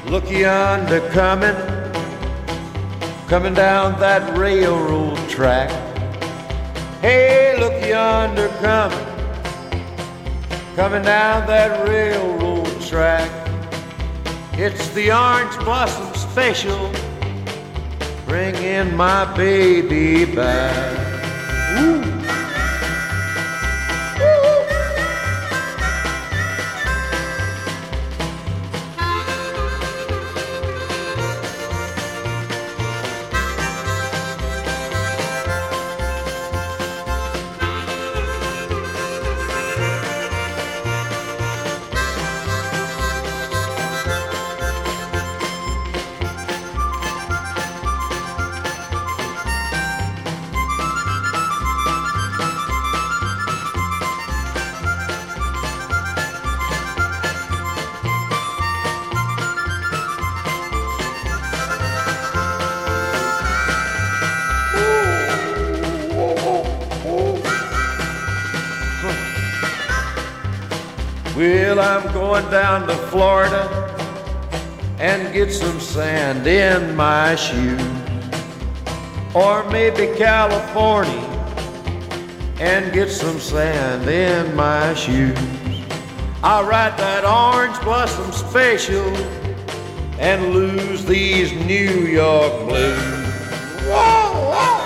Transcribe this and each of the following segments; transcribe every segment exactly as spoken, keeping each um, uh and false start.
Look yonder coming, coming down that railroad track. Hey, look yonder coming, coming down that railroad track. It's the Orange Blossom Special, bringing my baby back. Ooh. Well, I'm going down to Florida and get some sand in my shoes. Or maybe California and get some sand in my shoes. I'll write that Orange Blossom Special and lose these New York blues. Whoa, whoa.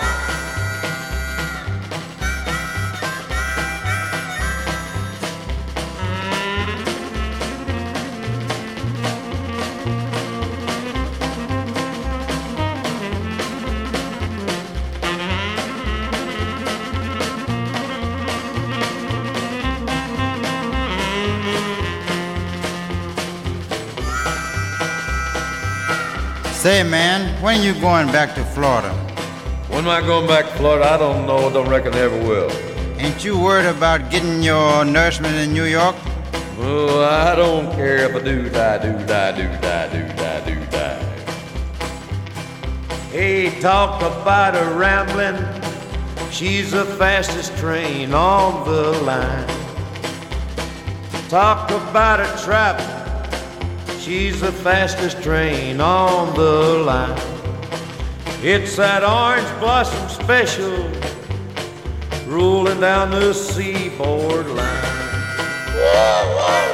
Say, man, when you going back to Florida? When am I going back to Florida? I don't know. Don't reckon I ever will. Ain't you worried about getting your nourishment in New York? Well, I don't care if I do die, do die, do die, do die, do die. Hey, talk about a rambling. She's the fastest train on the line. Talk about a travel. She's the fastest train on the line. It's that Orange Blossom Special rolling down the seaboard line. Whoa, whoa.